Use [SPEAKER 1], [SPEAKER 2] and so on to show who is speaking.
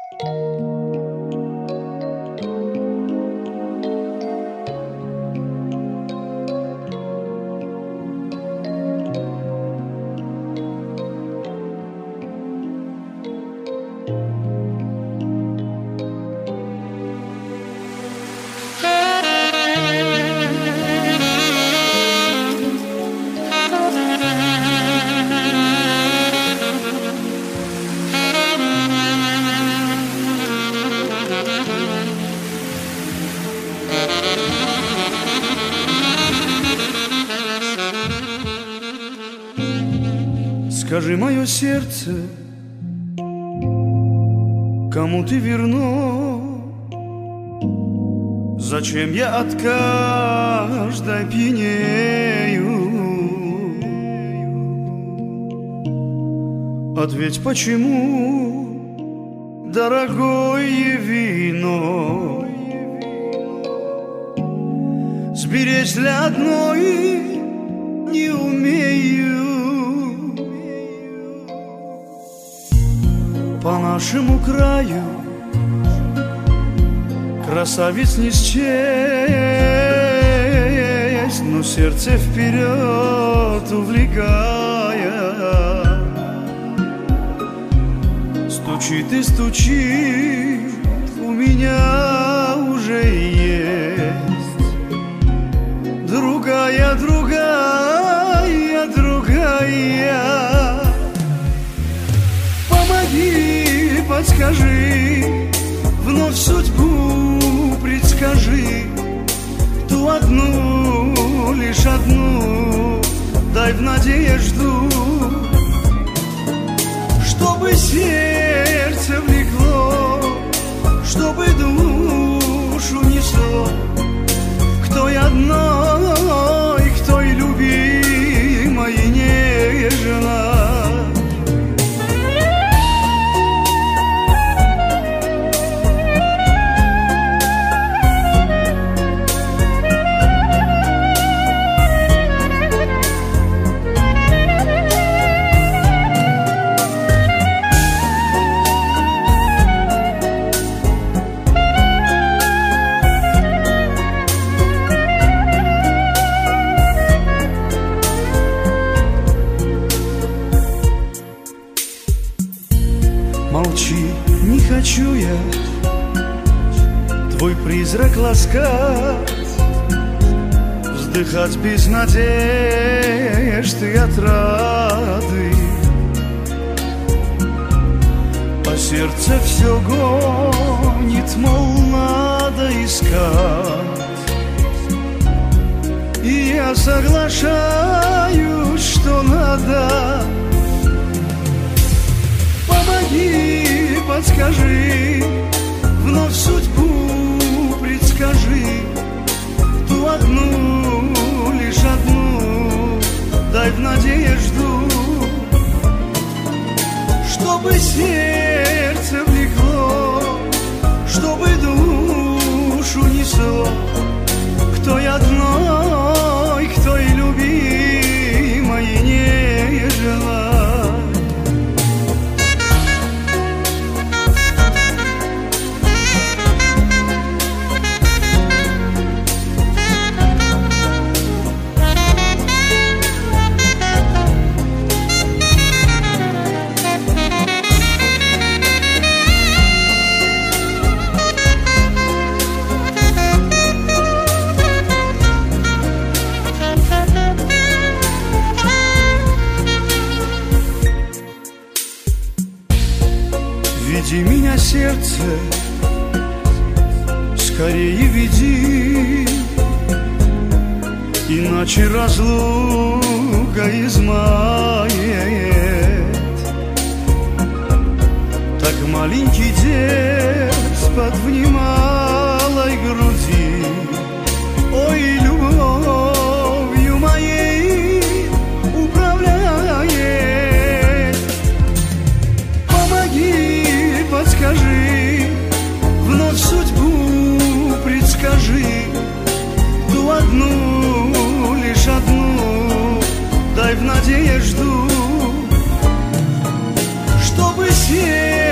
[SPEAKER 1] Скажи, мое сердце, кому ты верно? Зачем я от каждой пьянею? Ответь, почему, дорогое вино, сберечь для одной не умею. По нашему краю красавиц не счесть, но сердце вперед увлекая, стучит и стучит, у меня уже есть другая, другая, другая. Помоги, подскажи, вновь судьбу предскажи, ту одну, лишь одну, дай в надежду, чтобы сердце влекло, чтобы душу несло к той одной, к той любимой нежно. Молчи, не хочу я твой призрак ласкать, вздыхать без надежды и отрады. По сердце все гонит, мол, надо искать, и я соглашаюсь, что надо. Помоги, подскажи, вновь судьбу предскажи, ту одну, лишь одну, дай в надежду, чтобы сердце влекло, чтобы душу несло к той одной, к той любимой нежно. Веди меня, сердце, скорее веди, иначе разлука измает. Так маленький деспот в немалой груди, ой, любовью моей управляет. Помоги, подскажи, вновь судьбу предскажи, ту одну, лишь одну, дай в надежду, чтобы сердце